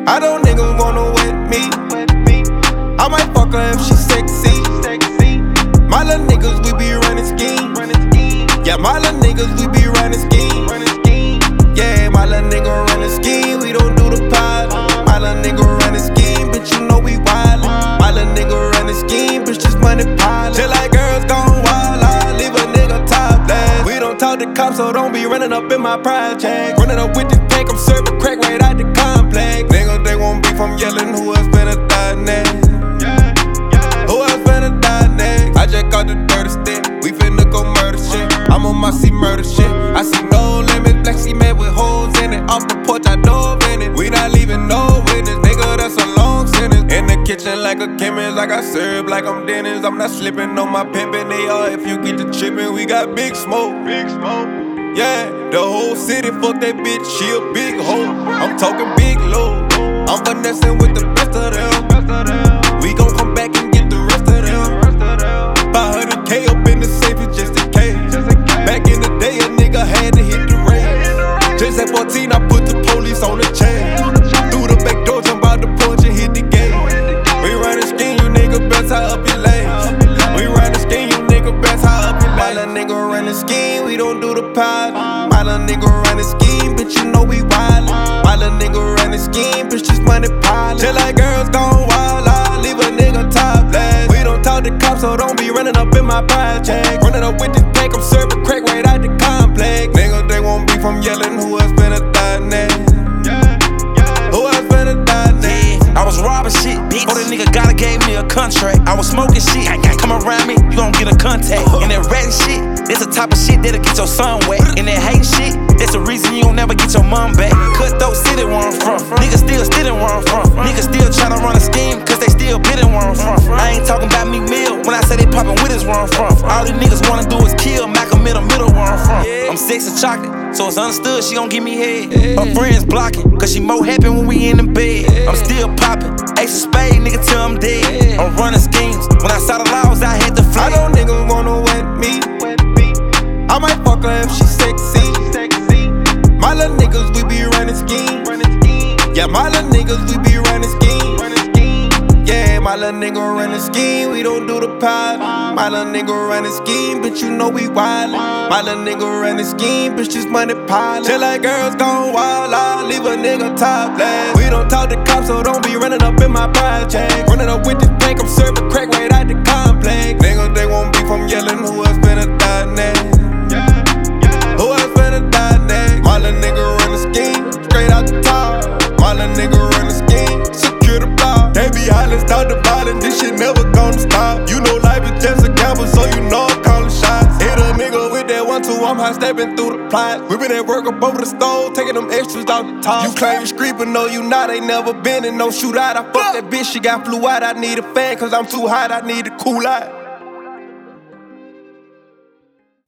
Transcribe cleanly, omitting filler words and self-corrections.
I don't niggas wanna wet me. I might fuck her if she sexy. My little niggas, we be running schemes. Yeah, my little niggas, we be running schemes. Yeah, my little nigga running scheme. We don't do the pilot. My little nigga running scheme, bitch, you know we wildin'. My little nigga running scheme, bitch, just money pilot. Till like girls gone wild, I leave a nigga topless. We don't talk to cops, so don't be running up in my project. Running up with this pack, I'm serving crack right out the complex. Niggas, they won't beef, I'm yelling, who else finna die next? Who else finna die next? I just got the dirty stick, we finna go murder shit. I'm on my C murder shit. I see no limits, black cement with holes in it. Off the porch, I dove in it. We not leaving no witness, nigga, that's a long sentence. In the kitchen like a chemist, like I serve like I'm Dennis. I'm not slipping on my pimpin', they are if you get the trippin'. We got big smoke, big smoke. Yeah, the whole city, fuck that bitch, she a big hoe. I'm talking big low, I'm finessing with the best of them. We gon' come back and get the rest of them. 500K up in the safe, it's just in case. Back in the day, a nigga had to hit the race. Just at 14, I put the police on the chain. Through the back door, jump out the porch and hit the gate. We run a scheme, you nigga best high up your legs. We run a scheme, you nigga best high up your legs. My little nigga run a scheme, we don't do the pilot. My little nigga run a scheme, bitch, you know we wildin'. My little nigga run a scheme, bitch, just money pilot. Till like girls gone wild, I leave a nigga topless. We don't talk to cops, so don't be running up in my project. Running up with this pack, I'm serving crack right out the complex. Niggas, they won't beef, I'm yelling, who else finna die next? Who else finna die next? I was robbing shit, bitch. Oh, that nigga gotta gave me a contract. I was smoking shit. Come around me, you gon' get a contact. And that ratting shit, that's the type of shit that'll get your son wet. And that hating shit, that's the reason you don't never get your mom back. Cutthroat city where I'm from. Niggas still stealing where I'm from. Niggas still tryna run a scheme, cause they still bidding where I'm from. I ain't talking about me mill when I say they poppin' with us where I'm from. All these niggas wanna do is kill Malcolm in the middle where I'm from. I'm sexy chocolate, so it's understood she gon' give me head. Her friends blocking, cause she more happy when we in the bed. I'm still poppin', ace of spade, nigga, till I'm dead. I'm running schemes, when I saw the laws, I had to flee. I don't niggas wanna wet me. I might fuck her if she sexy. My little niggas, we be running schemes. Yeah, my little niggas, we be running schemes. Yeah, my little nigga running scheme, we don't do the pilot. My little nigga running scheme, bitch, you know we wildin'. My little nigga running scheme, bitch, just money pilot. Till like girls gone wild, I leave a nigga topless. We don't talk to cops, so don't be running up in my project. Running up with this pack, I'm serving crack right out the complex. Niggas, they won't beef, I'm yelling, who else finna die next? Who else finna die next? My little nigga run the scheme, straight out the top. My little nigga run the scheme, secure the block. They be hollering, start the violence, this shit never gonna stop. You know life is just a gamble, so you know I'm calling shots. Hit a nigga with that 1-2, I'm high stepping through the plot. We been at work up over the stove, taking them extras out the top. You claim you street, but no, you not, ain't never been in no shootout. I fuck that bitch, she got flew out. I need a fan, cause I'm too hot, I need to cool out.